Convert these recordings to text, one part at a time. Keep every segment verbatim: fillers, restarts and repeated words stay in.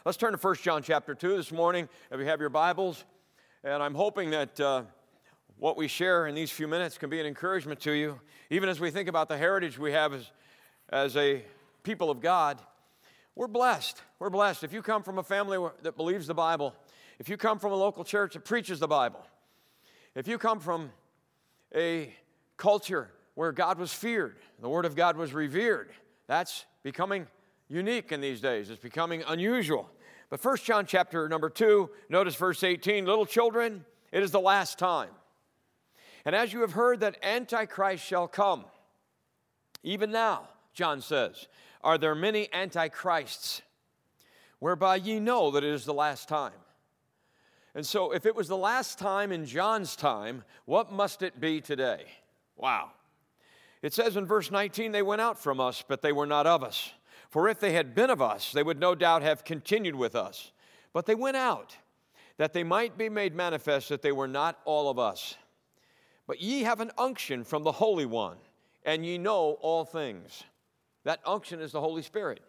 Let's turn to First John chapter two this morning, if you have your Bibles. And I'm hoping that uh, what we share in these few minutes can be an encouragement to you, even as we think about the heritage we have as, as a people of God. We're blessed. We're blessed. If you come from a family that believes the Bible, if you come from a local church that preaches the Bible, if you come from a culture where God was feared, the Word of God was revered, that's becoming unique in these days. It's becoming unusual. But First John chapter number two, notice verse eighteen, little children, it is the last time. And as you have heard that Antichrist shall come, even now, John says, are there many antichrists, whereby ye know that it is the last time. And so if it was the last time in John's time, what must it be today? Wow. It says in verse nineteen, they went out from us, but they were not of us. For if they had been of us, they would no doubt have continued with us. But they went out, that they might be made manifest that they were not all of us. But ye have an unction from the Holy One, and ye know all things. That unction is the Holy Spirit.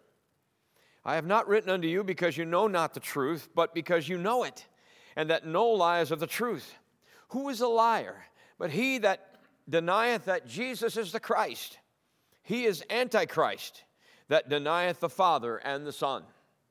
I have not written unto you because you know not the truth, but because you know it, and that no lie is of the truth. Who is a liar? But he that denieth that Jesus is the Christ. He is Antichrist, that denieth the Father and the Son.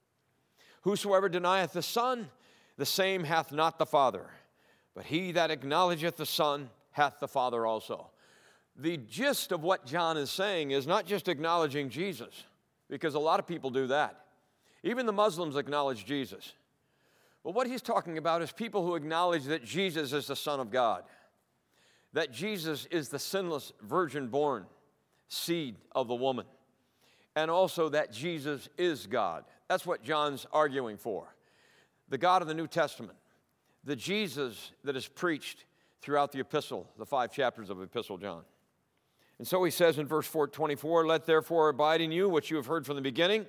Whosoever denieth the Son, the same hath not the Father. But he that acknowledgeth the Son hath the Father also. The gist of what John is saying is not just acknowledging Jesus, because a lot of people do that. Even the Muslims acknowledge Jesus. But what he's talking about is people who acknowledge that Jesus is the Son of God, that Jesus is the sinless, virgin-born seed of the woman, and also that Jesus is God. That's what John's arguing for. The God of the New Testament, the Jesus that is preached throughout the epistle, the five chapters of the Epistle of John. And so he says in verse twenty-four, let therefore abide in you what you have heard from the beginning.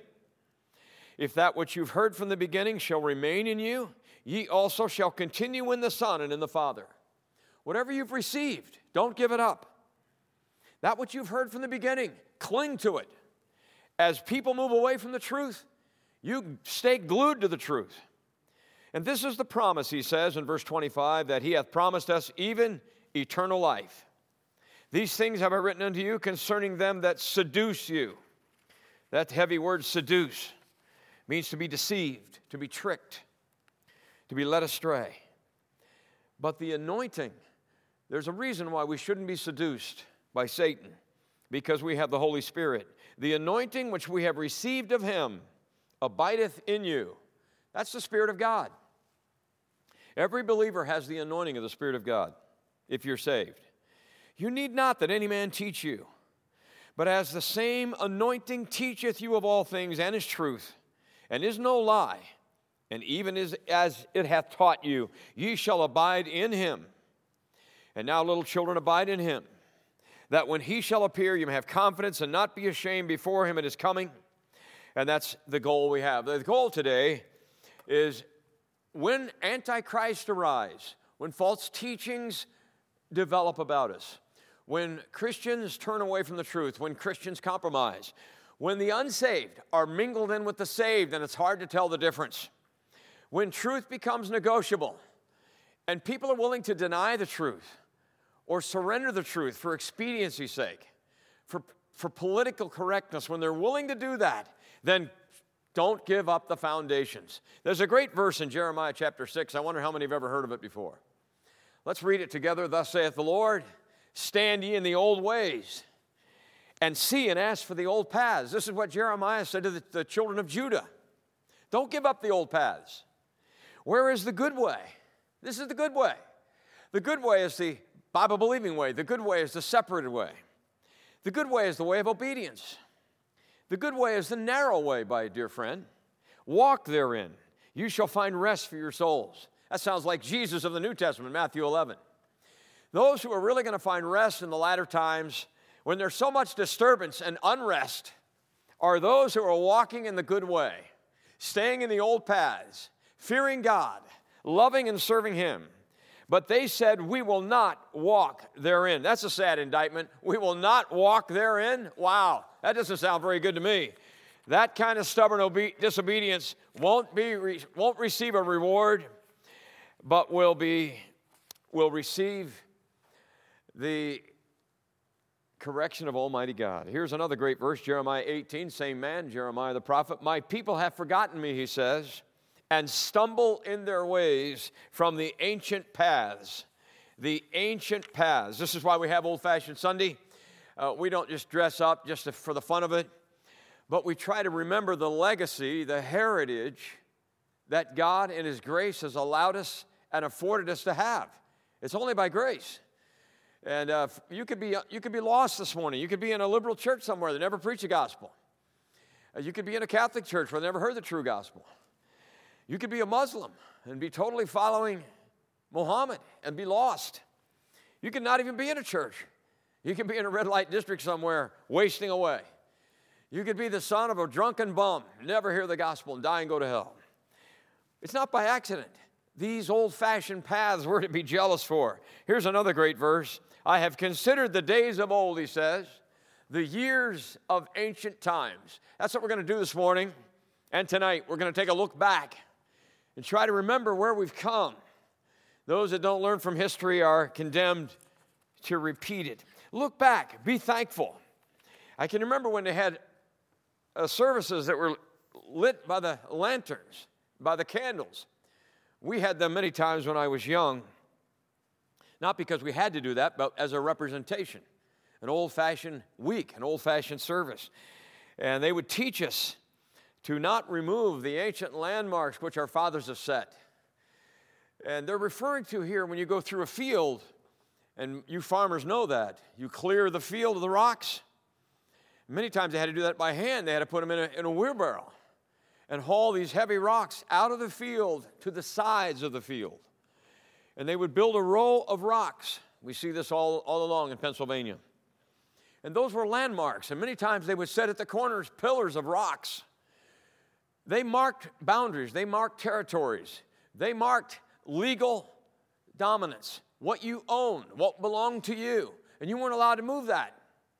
If that which you've heard from the beginning shall remain in you, ye also shall continue in the Son and in the Father. Whatever you've received, don't give it up. That which you've heard from the beginning, cling to it. As people move away from the truth, you stay glued to the truth. And this is the promise, he says in verse twenty-five, that he hath promised us even eternal life. These things have I written unto you concerning them that seduce you. That heavy word seduce means to be deceived, to be tricked, to be led astray. But the anointing, there's a reason why we shouldn't be seduced by Satan, because we have the Holy Spirit. The anointing which we have received of him abideth in you. That's the Spirit of God. Every believer has the anointing of the Spirit of God, if you're saved. You need not that any man teach you, but as the same anointing teacheth you of all things, and is truth, and is no lie, and even as, as it hath taught you, ye shall abide in him. And now, little children, abide in him, that when he shall appear, you may have confidence and not be ashamed before him at his coming. And that's the goal we have. The goal today is when Antichrist arise, when false teachings develop about us, when Christians turn away from the truth, when Christians compromise, when the unsaved are mingled in with the saved and it's hard to tell the difference, when truth becomes negotiable and people are willing to deny the truth or surrender the truth for expediency's sake, for, for political correctness, when they're willing to do that, then don't give up the foundations. There's a great verse in Jeremiah chapter six. I wonder how many have ever heard of it before. Let's read it together. Thus saith the Lord, stand ye in the old ways, and see and ask for the old paths. This is what Jeremiah said to the, the children of Judah. Don't give up the old paths. Where is the good way? This is the good way. The good way is the Bible-believing way. The good way is the separated way. The good way is the way of obedience. The good way is the narrow way, my dear friend. Walk therein. You shall find rest for your souls. That sounds like Jesus of the New Testament, Matthew eleven. Those who are really going to find rest in the latter times, when there's so much disturbance and unrest, are those who are walking in the good way, staying in the old paths, fearing God, loving and serving him. But they said, we will not walk therein. That's a sad indictment. We will not walk therein. Wow, that doesn't sound very good to me. That kind of stubborn obe- disobedience won't be re- won't receive a reward, but will be will receive the correction of Almighty God. Here's another great verse, Jeremiah eighteen, same man, Jeremiah the prophet. My people have forgotten me, he says, and stumble in their ways from the ancient paths. The ancient paths. This is why we have Old-Fashioned Sunday. Uh, we don't just dress up just to, for the fun of it, but we try to remember the legacy, the heritage that God in His grace has allowed us and afforded us to have. It's only by grace. And uh, you could be you could be lost this morning. You could be in a liberal church somewhere that never preached the gospel. Uh, you could be in a Catholic church where they never heard the true gospel. You could be a Muslim and be totally following Muhammad and be lost. You could not even be in a church. You could be in a red light district somewhere wasting away. You could be the son of a drunken bum, never hear the gospel, and die and go to hell. It's not by accident. These old-fashioned paths we're to be jealous for. Here's another great verse. I have considered the days of old, he says, the years of ancient times. That's what we're going to do this morning. And tonight, we're going to take a look back and try to remember where we've come. Those that don't learn from history are condemned to repeat it. Look back. Be thankful. I can remember when they had uh, services that were lit by the lanterns, by the candles. We had them many times when I was young, not because we had to do that, but as a representation, an old-fashioned week, an old-fashioned service. And they would teach us to not remove the ancient landmarks which our fathers have set. And they're referring to here when you go through a field, and you farmers know that, you clear the field of the rocks. Many times they had to do that by hand. They had to put them in a, in a wheelbarrow and haul these heavy rocks out of the field to the sides of the field. And they would build a row of rocks. We see this all, all along in Pennsylvania. And those were landmarks. And many times they would set at the corners pillars of rocks. They marked boundaries. They marked territories. They marked legal dominance, what you own, what belonged to you. And you weren't allowed to move that.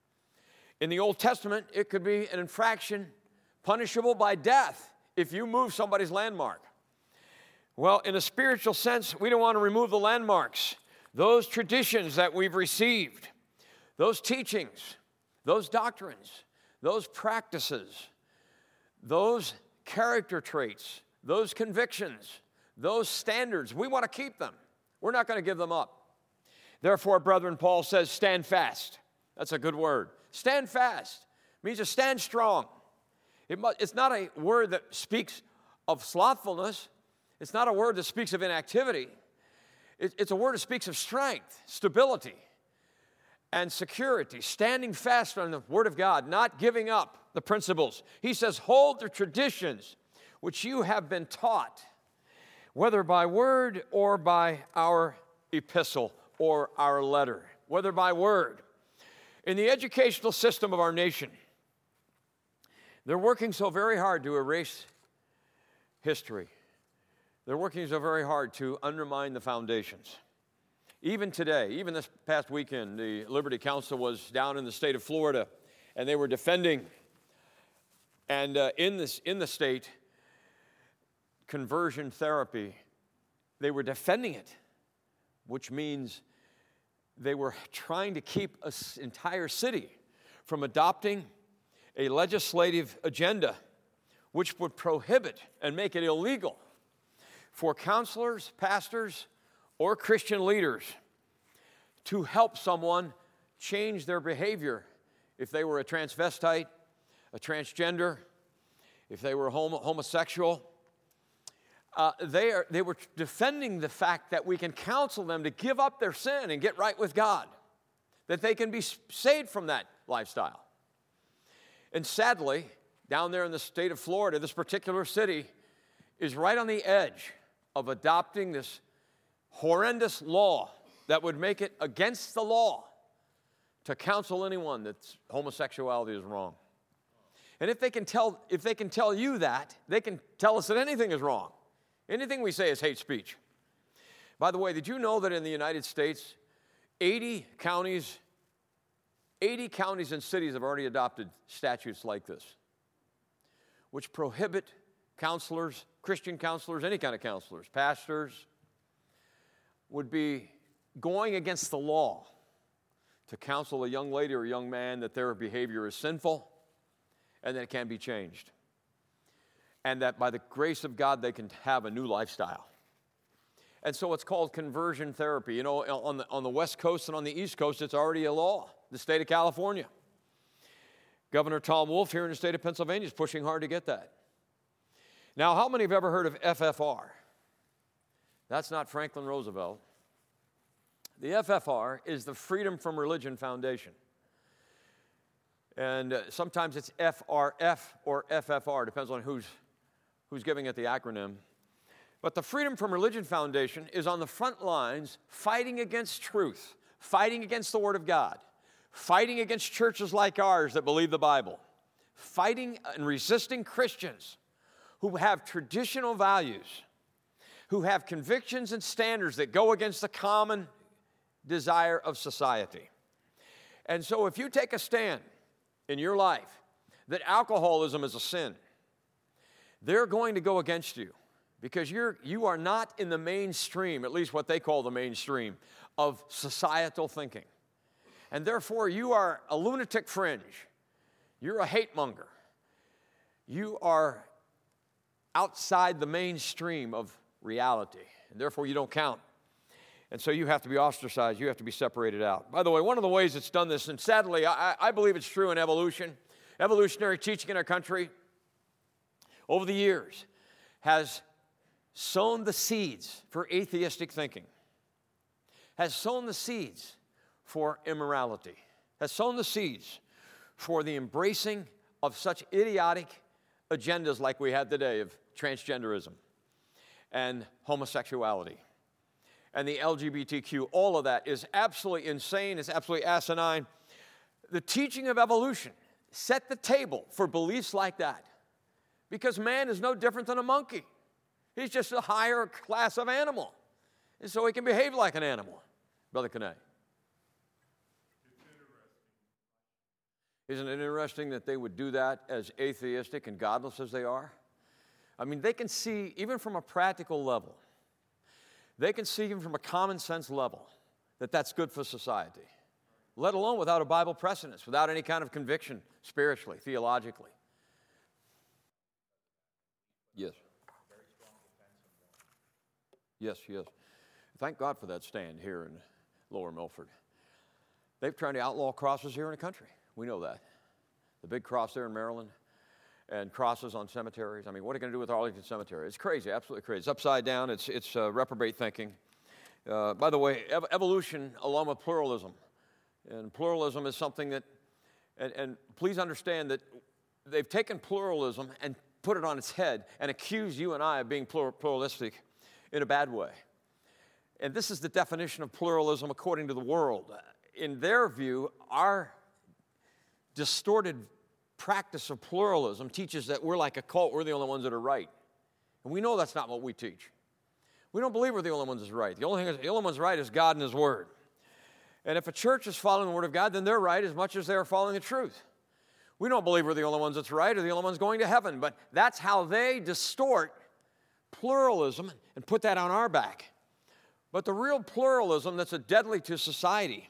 In the Old Testament, it could be an infraction punishable by death if you move somebody's landmark. Well, in a spiritual sense, we don't want to remove the landmarks, those traditions that we've received, those teachings, those doctrines, those practices, those character traits, those convictions, those standards. We want to keep them. We're not going to give them up. Therefore, brethren, Paul says, stand fast. That's a good word. Stand fast means to stand strong. It must, it's not a word that speaks of slothfulness. It's not a word that speaks of inactivity. It, it's a word that speaks of strength, stability, and security, standing fast on the Word of God, not giving up the principles. He says, hold the traditions which you have been taught, whether by word or by our epistle or our letter, whether by word. In the educational system of our nation, they're working so very hard to erase history. They're working so very hard to undermine the foundations. Even today, even this past weekend, the Liberty Council was down in the state of Florida, and they were defending, and uh, in, this, in the state, conversion therapy. They were defending it, which means they were trying to keep an entire city from adopting a legislative agenda which would prohibit and make it illegal for counselors, pastors, or Christian leaders to help someone change their behavior if they were a transvestite, a transgender, if they were homo- homosexual. Uh, they, are, they were defending the fact that we can counsel them to give up their sin and get right with God, that they can be saved from that lifestyle. And sadly, down there in the state of Florida, this particular city is right on the edge of adopting this horrendous law that would make it against the law to counsel anyone that homosexuality is wrong. And if they can tell, if they can tell you that, they can tell us that anything is wrong. Anything we say is hate speech. By the way, did you know that in the United States, eighty counties, eighty counties and cities have already adopted statutes like this? which prohibit counselors, Christian counselors, any kind of counselors, pastors, would be going against the law to counsel a young lady or a young man that their behavior is sinful and that it can be changed. And that by the grace of God, they can have a new lifestyle. And so it's called conversion therapy. You know, on the, on the West Coast and on the East Coast, it's already a law. The state of California. Governor Tom Wolf here in the state of Pennsylvania is pushing hard to get that. Now, how many have ever heard of F F R? That's not Franklin Roosevelt. The F F R is the Freedom from Religion Foundation. And uh, sometimes it's F R F or F F R, depends on who's, who's giving it the acronym. But the Freedom from Religion Foundation is on the front lines fighting against truth, fighting against the Word of God, fighting against churches like ours that believe the Bible, fighting and resisting Christians who have traditional values, who have convictions and standards that go against the common desire of society. And so if you take a stand in your life that alcoholism is a sin, they're going to go against you because you're, you are not in the mainstream, at least what they call the mainstream, of societal thinking. And therefore, you are a lunatic fringe. You're a hate monger. You are outside the mainstream of reality, and therefore you don't count. And so you have to be ostracized. You have to be separated out. By the way, one of the ways it's done this, and sadly, I, I believe it's true in evolution, evolutionary teaching in our country over the years has sown the seeds for atheistic thinking, has sown the seeds for immorality, has sown the seeds for the embracing of such idiotic agendas like we had today of transgenderism and homosexuality and the L G B T Q. All of that is absolutely insane. It's absolutely asinine. The teaching of evolution set the table for beliefs like that because man is no different than a monkey. He's just a higher class of animal. And so he can behave like an animal. Brother Kane. Isn't it interesting that they would do that as atheistic and godless as they are? I mean, they can see, even from a practical level, they can see even from a common sense level that that's good for society, let alone without a Bible precedence, without any kind of conviction spiritually, theologically. Yes. Yes, yes. Thank God for that stand here in Lower Milford. They've tried to outlaw crosses here in the country. We know that. The big cross there in Maryland and crosses on cemeteries. I mean, what are you going to do with Arlington Cemetery? It's crazy, absolutely crazy. It's upside down. It's, it's uh, reprobate thinking. Uh, by the way, ev- evolution along with pluralism. And pluralism is something that, and, and please understand that they've taken pluralism and put it on its head and accused you and I of being plur- pluralistic in a bad way. And this is the definition of pluralism according to the world. In their view, our distorted practice of pluralism teaches that we're like a cult, we're the only ones that are right. And we know that's not what we teach. We don't believe we're the only ones that's right. The only thing that's, the only one's right is God and His Word. And if a church is following the Word of God, then they're right as much as they're following the truth. We don't believe we're the only ones that's right or the only ones going to heaven, but that's how they distort pluralism and put that on our back. But the real pluralism that's a deadly to society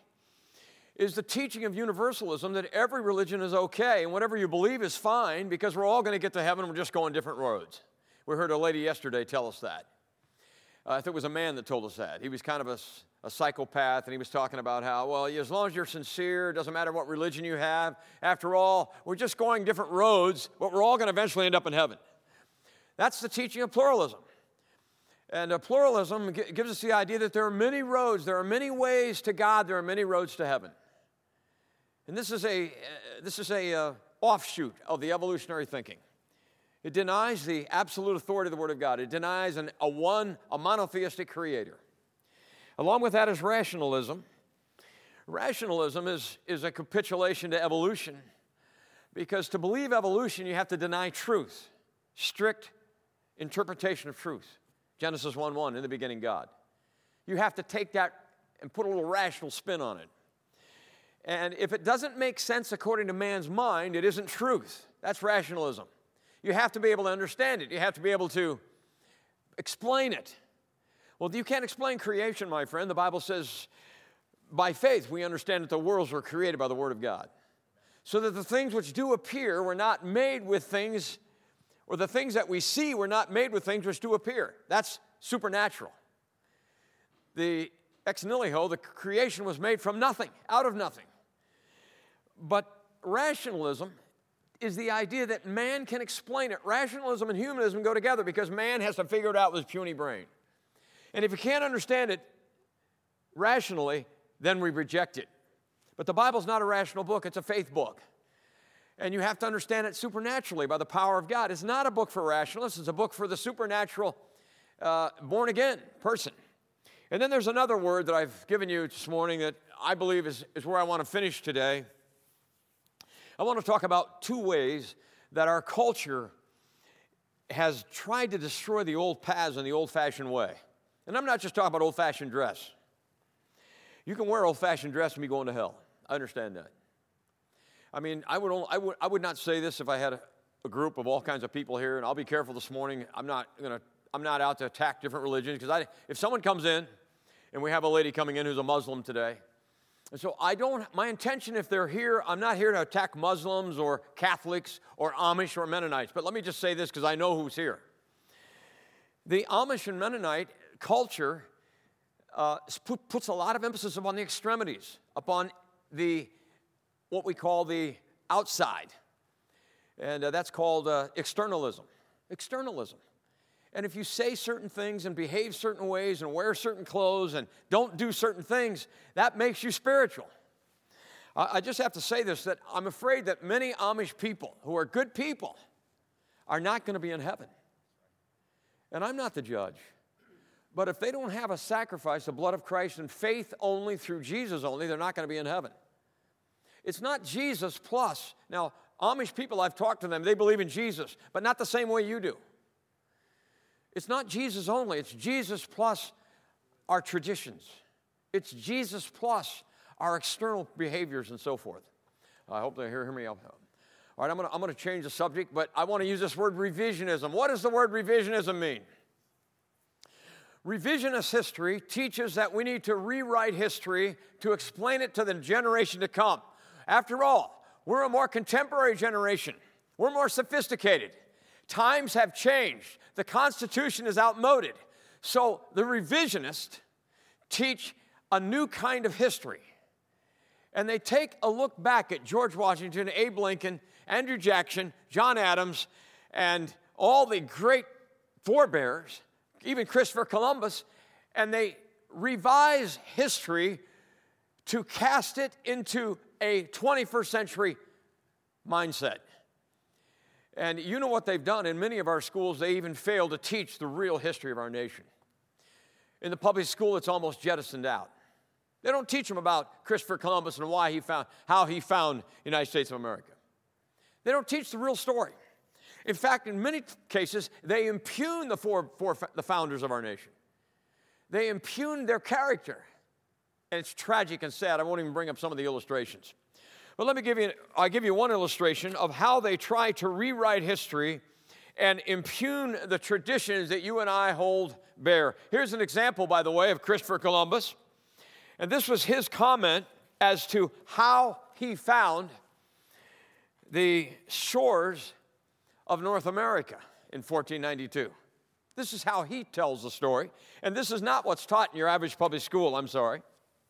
is the teaching of universalism that every religion is okay and whatever you believe is fine because we're all going to get to heaven and we're just going different roads. We heard a lady yesterday tell us that. Uh, I think it was a man that told us that. He was kind of a, a psychopath, and he was talking about how, well, as long as you're sincere, it doesn't matter what religion you have. After all, we're just going different roads, but we're all going to eventually end up in heaven. That's the teaching of pluralism. And uh, pluralism g- gives us the idea that there are many roads, there are many ways to God, there are many roads to heaven. And this is a, uh, this is a uh, offshoot of the evolutionary thinking. It denies the absolute authority of the Word of God. It denies an, a one, a monotheistic creator. Along with that is rationalism. Rationalism is, is a capitulation to evolution because to believe evolution, you have to deny truth, strict interpretation of truth. Genesis one one, in the beginning, God. You have to take that and put a little rational spin on it. And if it doesn't make sense according to man's mind, it isn't truth. That's rationalism. You have to be able to understand it. You have to be able to explain it. Well, you can't explain creation, my friend. The Bible says, by faith, we understand that the worlds were created by the Word of God. So that the things which do appear were not made with things, or the things that we see were not made with things which do appear. That's supernatural. The ex nihilo, the creation was made from nothing, out of nothing. But rationalism is the idea that man can explain it. Rationalism and humanism go together because man has to figure it out with his puny brain. And if you can't understand it rationally, then we reject it. But the Bible's not a rational book, it's a faith book. And you have to understand it supernaturally by the power of God. It's not a book for rationalists, it's a book for the supernatural uh, born-again person. And then there's another word that I've given you this morning that I believe is, is where I want to finish today. I want to talk about two ways that our culture has tried to destroy the old paths and the old-fashioned way. And I'm not just talking about old-fashioned dress. You can wear old-fashioned dress and be going to hell. I understand that. I mean, I would, only, I would, I would not say this if I had a, a group of all kinds of people here, and I'll be careful this morning. I'm not going to, I'm not out to attack different religions, because I, if someone comes in, and we have a lady coming in who's a Muslim today, and so I don't, my intention if they're here, I'm not here to attack Muslims or Catholics or Amish or Mennonites, but let me just say this because I know who's here. The Amish and Mennonite culture uh, put, puts a lot of emphasis upon the extremities, upon the, what we call the outside. And uh, that's called uh, externalism. Externalism. And if you say certain things and behave certain ways and wear certain clothes and don't do certain things, that makes you spiritual. I, I just have to say this, that I'm afraid that many Amish people who are good people are not going to be in heaven. And I'm not the judge. But if they don't have a sacrifice, the blood of Christ, and faith only through Jesus only, they're not going to be in heaven. It's not Jesus plus. Now, Amish people, I've talked to them, they believe in Jesus, but not the same way you do. It's not Jesus only. It's Jesus plus our traditions. It's Jesus plus our external behaviors and so forth. I hope they hear me out. All right, I'm going to I'm going to change the subject, but I want to use this word revisionism. What does the word revisionism mean? Revisionist history teaches that we need to rewrite history to explain it to the generation to come. After all, we're a more contemporary generation. We're more sophisticated. Times have changed. The Constitution is outmoded. So the revisionists teach a new kind of history. And they take a look back at George Washington, Abe Lincoln, Andrew Jackson, John Adams, and all the great forebears, even Christopher Columbus, and they revise history to cast it into a twenty-first century mindset. And you know what they've done. In many of our schools, they even fail to teach the real history of our nation. In the public school, it's almost jettisoned out. They don't teach them about Christopher Columbus and why he found, how he found the United States of America. They don't teach the real story. In fact, in many cases, they impugn the four, four the founders of our nation. They impugn their character. And it's tragic and sad. I won't even bring up some of the illustrations. But let me give you, I'll give you one illustration of how they try to rewrite history and impugn the traditions that you and I hold bear. Here's an example, by the way, of Christopher Columbus. And this was his comment as to how he found the shores of North America in fourteen ninety-two. This is how he tells the story. And this is not what's taught in your average public school, I'm sorry.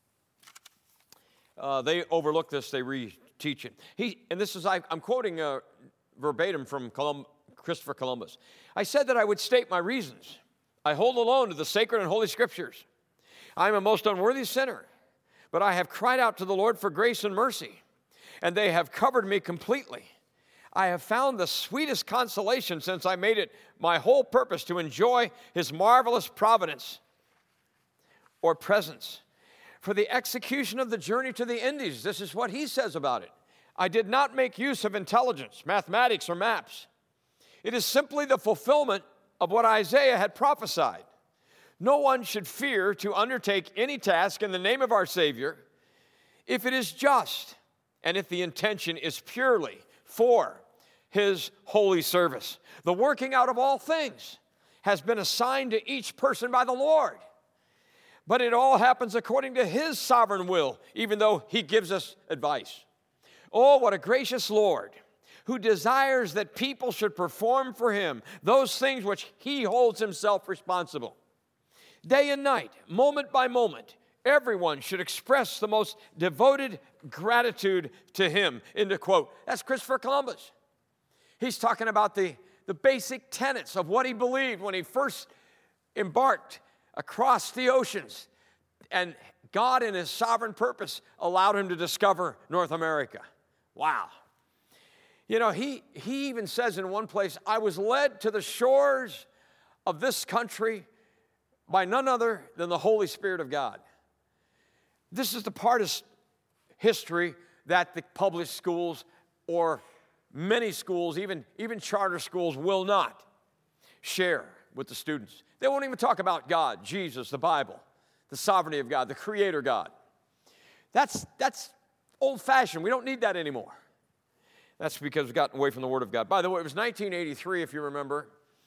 Uh, they overlook this, they re-teach it. He, and this is, I, I'm quoting uh, verbatim from Colum, Christopher Columbus. I said that I would state my reasons. I hold alone to the sacred and holy scriptures. I am a most unworthy sinner, but I have cried out to the Lord for grace and mercy, and they have covered me completely. I have found the sweetest consolation since I made it my whole purpose to enjoy his marvelous providence or presence. For the execution of the journey to the Indies, this is what he says about it. I did not make use of intelligence, mathematics, or maps. It is simply the fulfillment of what Isaiah had prophesied. No one should fear to undertake any task in the name of our Savior if it is just and if the intention is purely for his holy service. The working out of all things has been assigned to each person by the Lord. But it all happens according to his sovereign will, even though he gives us advice. Oh, what a gracious Lord, who desires that people should perform for him those things which he holds himself responsible. Day and night, moment by moment, everyone should express the most devoted gratitude to him. End of quote. That's Christopher Columbus. He's talking about the, the basic tenets of what he believed when he first embarked across the oceans. And God, in his sovereign purpose, allowed him to discover North America. Wow. You know, he, he even says in one place, I was led to the shores of this country by none other than the Holy Spirit of God. This is the part of history that the public schools or many schools, even, even charter schools, will not share with the students. They won't even talk about God, Jesus, the Bible, the sovereignty of God, the Creator God. That's, that's old-fashioned. We don't need that anymore. That's because we've gotten away from the Word of God. By the way, it was nineteen eighty-three, if you remember,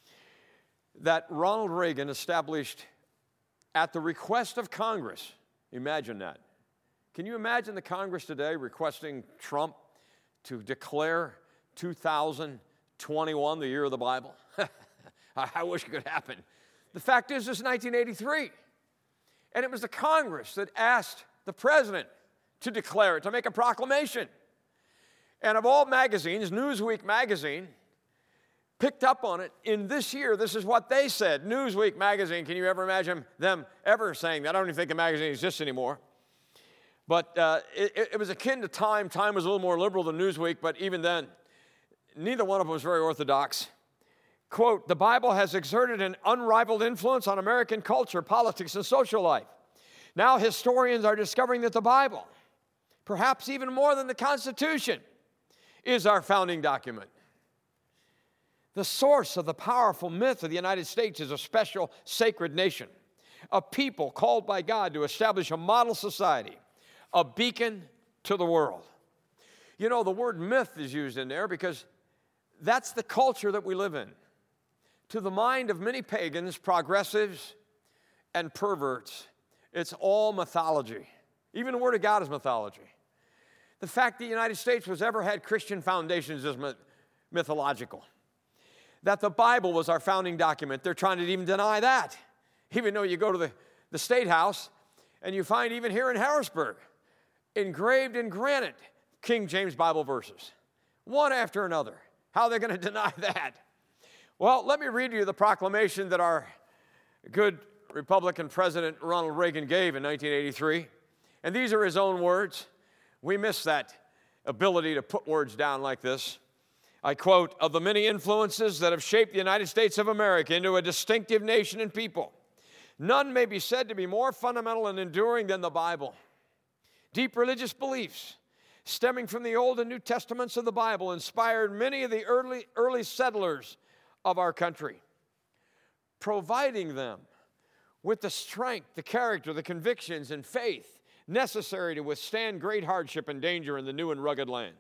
that Ronald Reagan established, at the request of Congress, imagine that. Can you imagine the Congress today requesting Trump to declare two thousand twenty-one the year of the Bible? I wish it could happen. The fact is, this is nineteen eighty-three. And it was the Congress that asked the president to declare it, to make a proclamation. And of all magazines, Newsweek magazine picked up on it. In this year, this is what they said. Newsweek magazine, can you ever imagine them ever saying that? I don't even think the magazine exists anymore. But uh, it, it was akin to Time. Time was a little more liberal than Newsweek, but even then, neither one of them was very orthodox. Quote, the Bible has exerted an unrivaled influence on American culture, politics, and social life. Now historians are discovering that the Bible, perhaps even more than the Constitution, is our founding document. The source of the powerful myth of the United States is a special sacred nation, a people called by God to establish a model society, a beacon to the world. You know, the word myth is used in there because that's the culture that we live in. To the mind of many pagans, progressives, and perverts, it's all mythology. Even the Word of God is mythology. The fact that the United States was ever had Christian foundations is myth- mythological. That the Bible was our founding document, they're trying to even deny that. Even though you go to the, the State House and you find even here in Harrisburg, engraved in granite, King James Bible verses, one after another. How are they going to deny that? Well, let me read you the proclamation that our good Republican President Ronald Reagan gave in nineteen eighty-three. And these are his own words. We miss that ability to put words down like this. I quote, of the many influences that have shaped the United States of America into a distinctive nation and people, none may be said to be more fundamental and enduring than the Bible. Deep religious beliefs stemming from the Old and New Testaments of the Bible inspired many of the early, early settlers of our country, providing them with the strength, the character, the convictions, and faith necessary to withstand great hardship and danger in the new and rugged land.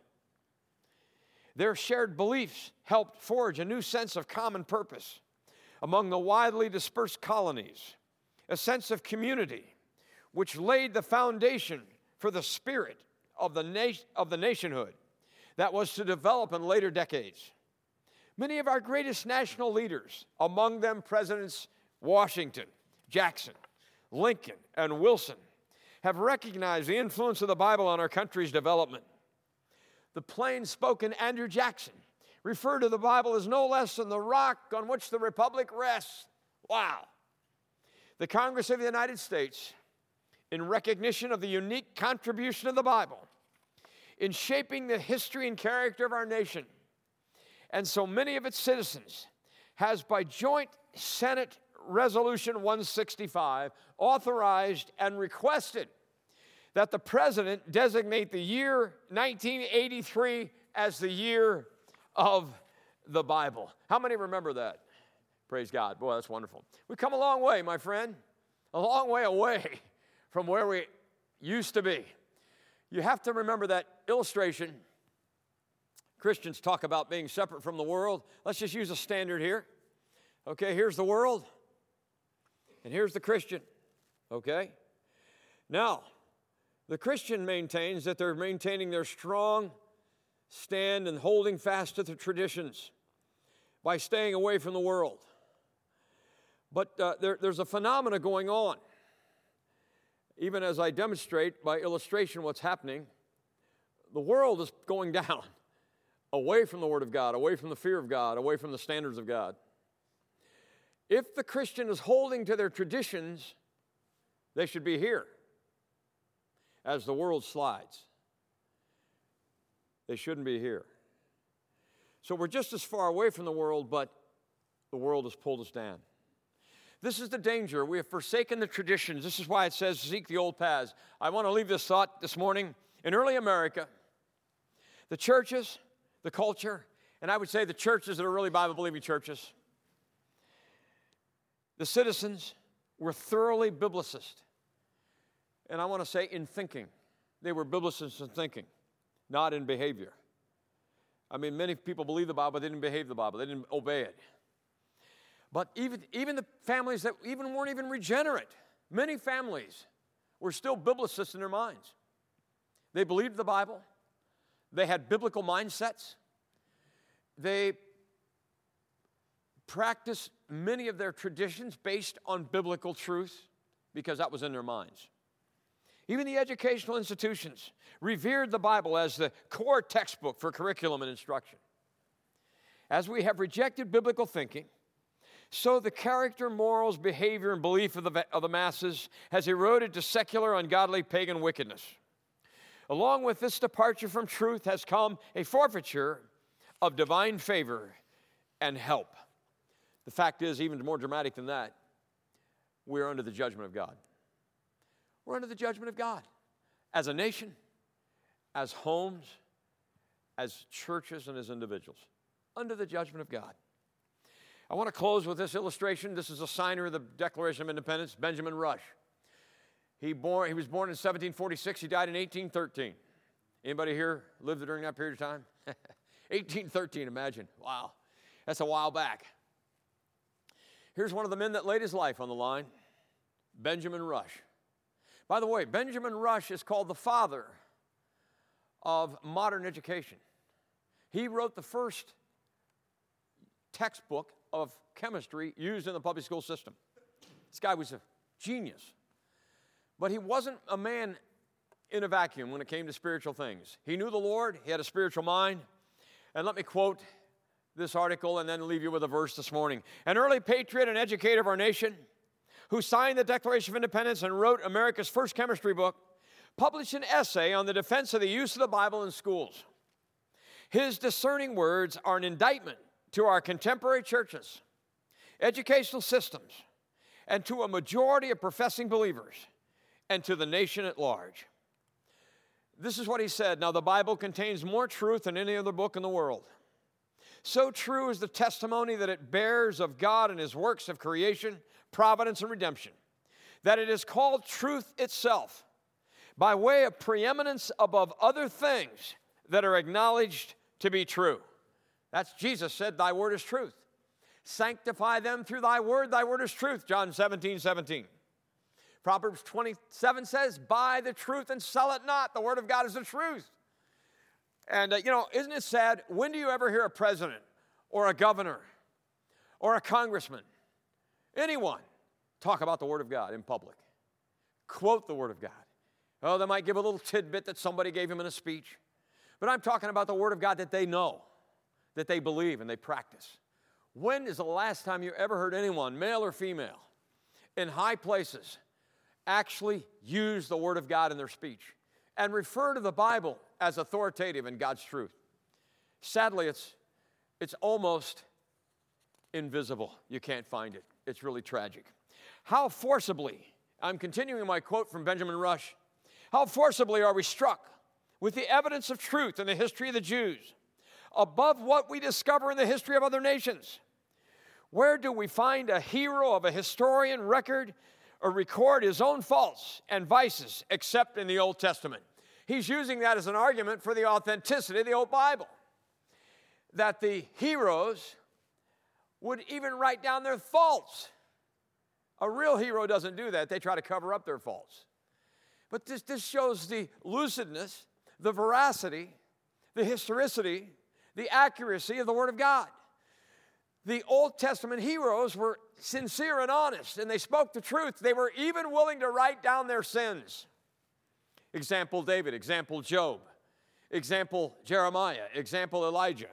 Their shared beliefs helped forge a new sense of common purpose among the widely dispersed colonies, a sense of community which laid the foundation for the spirit of the, na- of the nationhood that was to develop in later decades. Many of our greatest national leaders, among them Presidents Washington, Jackson, Lincoln, and Wilson, have recognized the influence of the Bible on our country's development. The plain-spoken Andrew Jackson referred to the Bible as no less than the rock on which the Republic rests. Wow. The Congress of the United States, in recognition of the unique contribution of the Bible in shaping the history and character of our nation, and so many of its citizens, has by joint Senate Resolution one sixty-five authorized and requested that the President designate the year nineteen eighty-three as the year of the Bible. How many remember that? Praise God. Boy, that's wonderful. We've come a long way, my friend, a long way away from where we used to be. You have to remember that illustration. Christians talk about being separate from the world. Let's just use a standard here. Okay, here's the world, and here's the Christian. Okay? Now, the Christian maintains that they're maintaining their strong stand and holding fast to the traditions by staying away from the world. But uh, there, there's a phenomena going on. Even as I demonstrate by illustration what's happening, the world is going down away from the Word of God, away from the fear of God, away from the standards of God. If the Christian is holding to their traditions, they should be here. As the world slides, they shouldn't be here. So we're just as far away from the world, but the world has pulled us down. This is the danger. We have forsaken the traditions. This is why it says, seek the old paths. I want to leave this thought this morning. In early America, the churches, the culture, and I would say the churches that are really Bible-believing churches, the citizens were thoroughly biblicist. And I want to say in thinking. They were biblicists in thinking, not in behavior. I mean, many people believe the Bible, but they didn't behave the Bible. They didn't obey it. But even, even the families that even weren't even regenerate, many families were still biblicists in their minds. They believed the Bible. They had biblical mindsets. They practiced many of their traditions based on biblical truth because that was in their minds. Even the educational institutions revered the Bible as the core textbook for curriculum and instruction. As we have rejected biblical thinking, so the character, morals, behavior, and belief of the, of the masses has eroded to secular, ungodly, pagan wickedness. Along with this departure from truth has come a forfeiture of divine favor and help. The fact is, even more dramatic than that, we're under the judgment of God. We're under the judgment of God. As a nation, as homes, as churches, and as individuals. Under the judgment of God. I want to close with this illustration. This is a signer of the Declaration of Independence, Benjamin Rush. He, born, he was born in seventeen forty-six. He died in eighteen thirteen. Anybody here lived during that period of time? eighteen thirteen, imagine. Wow. That's a while back. Here's one of the men that laid his life on the line, Benjamin Rush. By the way, Benjamin Rush is called the father of modern education. He wrote the first textbook of chemistry used in the public school system. This guy was a genius. But he wasn't a man in a vacuum when it came to spiritual things. He knew the Lord. He had a spiritual mind. And let me quote this article and then leave you with a verse this morning. An early patriot and educator of our nation who signed the Declaration of Independence and wrote America's first chemistry book, published an essay on the defense of the use of the Bible in schools. His discerning words are an indictment to our contemporary churches, educational systems, and to a majority of professing believers, and to the nation at large. This is what he said. Now, the Bible contains more truth than any other book in the world. So true is the testimony that it bears of God and his works of creation, providence, and redemption, that it is called truth itself, by way of preeminence above other things that are acknowledged to be true. That's Jesus said, thy word is truth. Sanctify them through thy word, thy word is truth, John seventeen, seventeen. Proverbs twenty-seven says, buy the truth and sell it not. The word of God is the truth. And, uh, you know, isn't it sad? When do you ever hear a president or a governor or a congressman, anyone, talk about the word of God in public? Quote the word of God. Oh, they might give a little tidbit that somebody gave him in a speech. But I'm talking about the word of God that they know, that they believe and they practice. When is the last time you ever heard anyone, male or female, in high places, actually use the word of God in their speech and refer to the Bible as authoritative and God's truth? Sadly, it's, it's almost invisible. You can't find it. It's really tragic. How forcibly, I'm continuing my quote from Benjamin Rush, how forcibly are we struck with the evidence of truth in the history of the Jews above what we discover in the history of other nations? Where do we find a hero of a historian record or record his own faults and vices except in the Old Testament? He's using that as an argument for the authenticity of the Old Bible. that the heroes would even write down their faults. A real hero doesn't do that. They try to cover up their faults. But this, this shows the lucidness, the veracity, the historicity, the accuracy of the Word of God. The Old Testament heroes were sincere and honest, and they spoke the truth. They were even willing to write down their sins. Example David, example Job, example Jeremiah, example Elijah.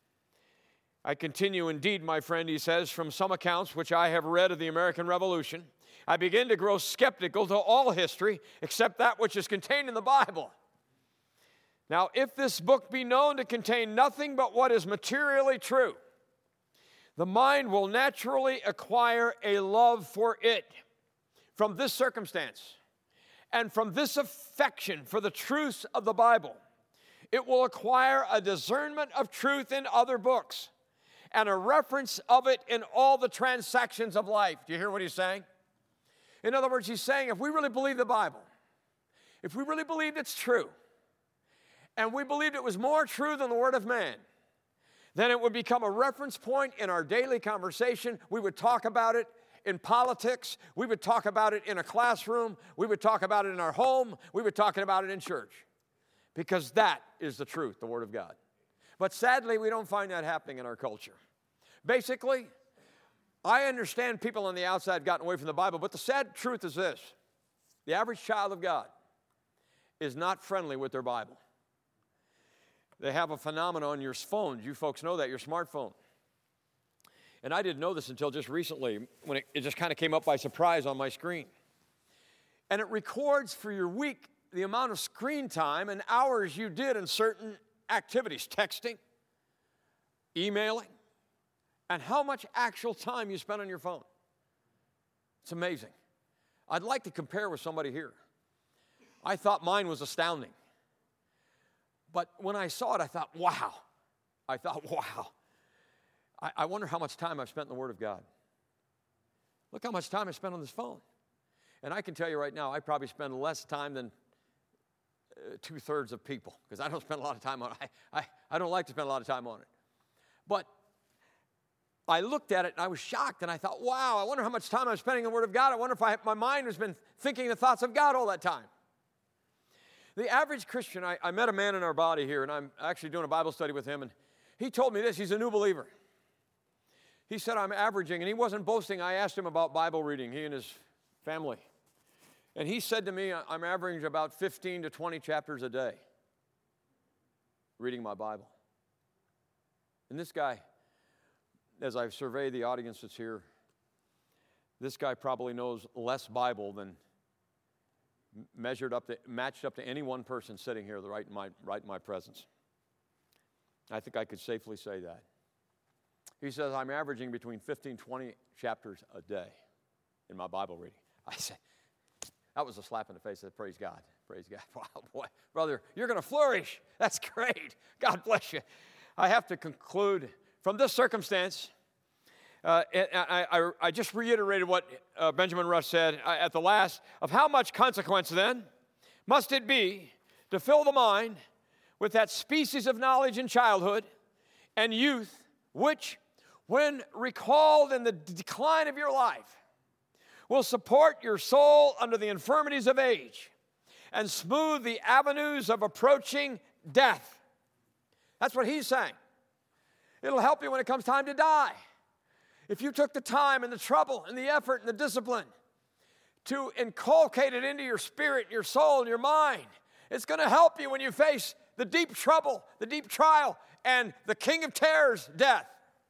I continue, indeed, my friend, he says, from some accounts which I have read of the American Revolution, I begin to grow skeptical to all history except that which is contained in the Bible. Now, if this book be known to contain nothing but what is materially true, the mind will naturally acquire a love for it. From this circumstance and from this affection for the truths of the Bible, it will acquire a discernment of truth in other books and a reference of it in all the transactions of life. Do you hear what he's saying? In other words, he's saying if we really believe the Bible, if we really believed it's true, and we believed it was more true than the word of man, then it would become a reference point in our daily conversation. We would talk about it in politics. We would talk about it in a classroom. We would talk about it in our home. We would talk about it in church. Because that is the truth, the Word of God. But sadly, we don't find that happening in our culture. Basically, I understand people on the outside have gotten away from the Bible, but the sad truth is this. The average child of God is not friendly with their Bible. They have a phenomenon on your phones. You folks know that, your smartphone. And I didn't know this until just recently when it, it just kind of came up by surprise on my screen. And it records for your week the amount of screen time and hours you did in certain activities, texting, emailing, and how much actual time you spent on your phone. It's amazing. I'd like to compare with somebody here. I thought mine was astounding. But when I saw it, I thought, wow. I thought, wow. I, I wonder how much time I've spent in the Word of God. Look how much time I spent on this phone. And I can tell you right now, I probably spend less time than uh, two-thirds of people, because I don't spend a lot of time on it. I, I, I don't like to spend a lot of time on it. But I looked at it, and I was shocked, and I thought, wow, I wonder how much time I'm spending in the Word of God. I wonder if I, my mind has been thinking the thoughts of God all that time. The average Christian, I, I met a man in our body here, and I'm actually doing a Bible study with him, and he told me this. He's a new believer. He said, I'm averaging, and he wasn't boasting. I asked him about Bible reading, he and his family. And he said to me, I'm averaging about fifteen to twenty chapters a day reading my Bible. And this guy, as I survey the audience that's here, this guy probably knows less Bible than measured up to, matched up to any one person sitting here right in my, right in my presence. I think I could safely say that. He says, I'm averaging between fifteen, twenty chapters a day in my Bible reading. I said, that was a slap in the face. I said, praise God, praise God. Wow, boy, brother, you're going to flourish. That's great. God bless you. I have to conclude from this circumstance. Uh, I, I, I just reiterated what uh, Benjamin Rush said uh, at the last, of how much consequence then must it be to fill the mind with that species of knowledge in childhood and youth, which, when recalled in the decline of your life, will support your soul under the infirmities of age and smooth the avenues of approaching death. That's what he's saying. It'll help you when it comes time to die. If you took the time and the trouble and the effort and the discipline to inculcate it into your spirit, your soul, and your mind, it's going to help you when you face the deep trouble, the deep trial, and the king of terrors, death.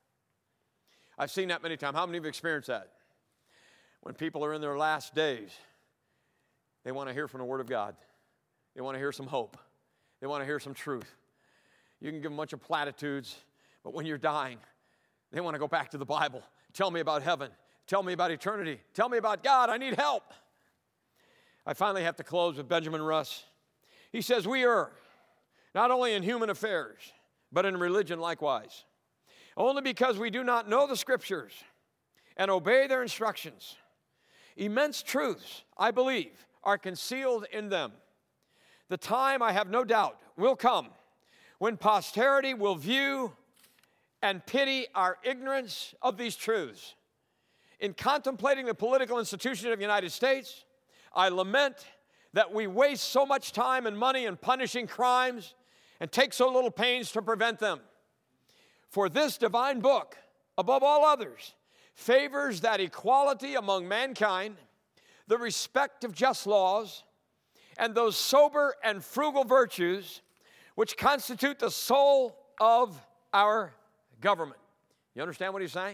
I've seen that many times. How many of you have experienced that? When people are in their last days, they want to hear from the Word of God. They want to hear some hope. They want to hear some truth. You can give them a bunch of platitudes, but when you're dying, they want to go back to the Bible. Tell me about heaven. Tell me about eternity. Tell me about God. I need help. I finally have to close with Benjamin Rush. He says, we err, not only in human affairs, but in religion likewise, only because we do not know the Scriptures and obey their instructions. Immense truths, I believe, are concealed in them. The time, I have no doubt, will come when posterity will view and pity our ignorance of these truths. In contemplating the political institution of the United States, I lament that we waste so much time and money in punishing crimes and take so little pains to prevent them. For this divine book, above all others, favors that equality among mankind, the respect of just laws, and those sober and frugal virtues which constitute the soul of our government. You understand what he's saying?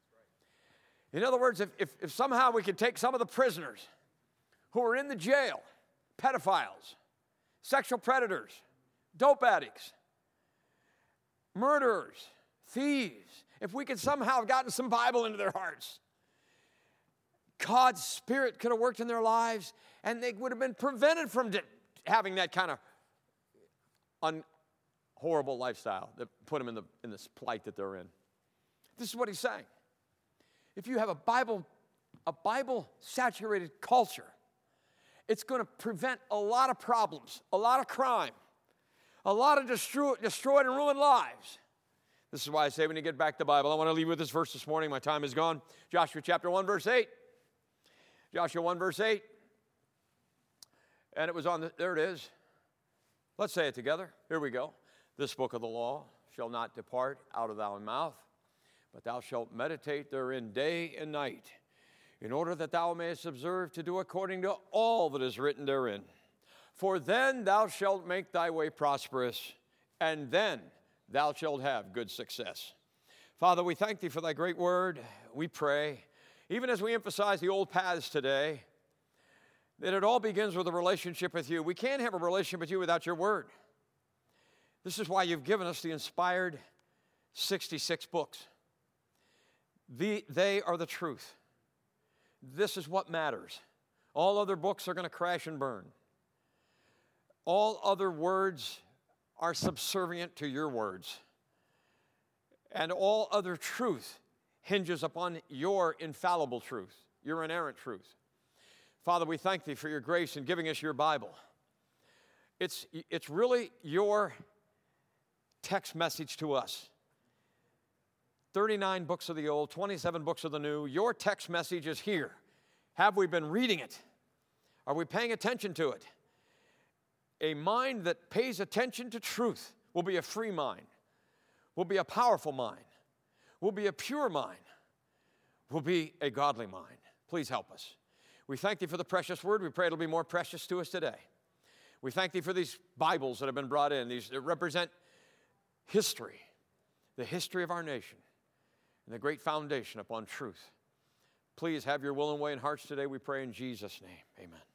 In other words, if, if, if somehow we could take some of the prisoners who are in the jail, pedophiles, sexual predators, dope addicts, murderers, thieves, if we could somehow have gotten some Bible into their hearts, God's Spirit could have worked in their lives, and they would have been prevented from di- having that kind of un- horrible lifestyle that put them in, the, in this plight that they're in. This is what he's saying. If you have a Bible, a Bible-saturated culture, it's going to prevent a lot of problems, a lot of crime, a lot of destroy, destroyed and ruined lives. This is why I say when you get back to the Bible, I want to leave you with this verse this morning. My time is gone. Joshua chapter one, verse eight. Joshua one, verse eight. And it was on the, there it is. Let's say it together. Here we go. This book of the law shall not depart out of thy mouth, but thou shalt meditate therein day and night, in order that thou mayest observe to do according to all that is written therein. For then thou shalt make thy way prosperous, and then thou shalt have good success. Father, we thank thee for thy great word. We pray, even as we emphasize the old paths today, that it all begins with a relationship with you. We can't have a relationship with you without your word. This is why you've given us the inspired sixty-six books. The, they are the truth. This is what matters. All other books are going to crash and burn. All other words are subservient to your words. And all other truth hinges upon your infallible truth, your inerrant truth. Father, we thank thee for your grace in giving us your Bible. It's, it's really your text message to us. thirty-nine books of the Old, twenty-seven books of the New. Your text message is here. Have we been reading it? Are we paying attention to it? A mind that pays attention to truth will be a free mind, will be a powerful mind, will be a pure mind, will be a godly mind. Please help us. We thank thee for the precious word. We pray it'll be more precious to us today. We thank thee for these Bibles that have been brought in. These that represent history, the history of our nation, and the great foundation upon truth. Please have your will and way in hearts today, we pray in Jesus' name. Amen.